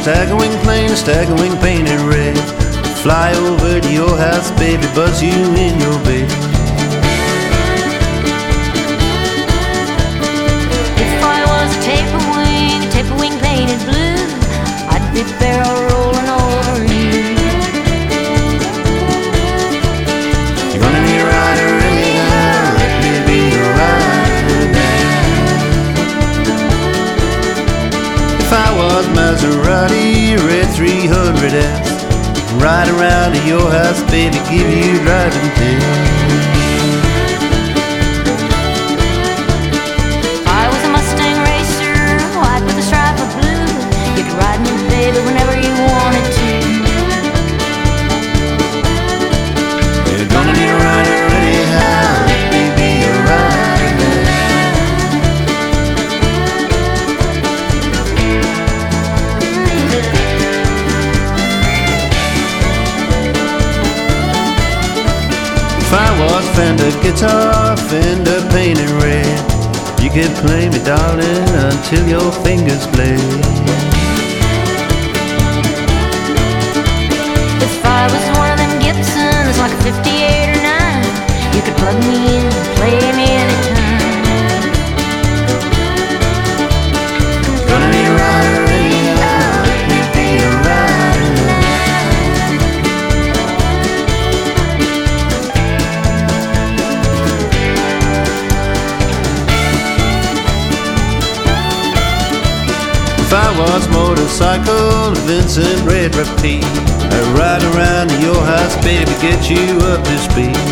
stagger wing painted red. Fly over to your house, baby, buzz you in your bed. If I was a taper wing painted blue, I'd be barrel rolling over you. You're gonna need a rider anyhow, let me be your rider now. If I was Maserati, red 300S, ride around to your house, baby, give you driving tips. If I was a Mustang racer, white with a stripe of blue, you could ride me, baby, whenever you wanted to. You're gonna need a rider anyhow, let me be your rider. If I was Fender guitar, Fender painted red, you could play me, darling, until your fingers bled. If I was one of them Gibsons, like a 58 or 9, you could plug me in and play me anytime. Gonna need a rider anyhow, let me be your rider. If I was motorcycle, Vincent Red Repeat, I'd ride around to your house, baby, get you up to speed.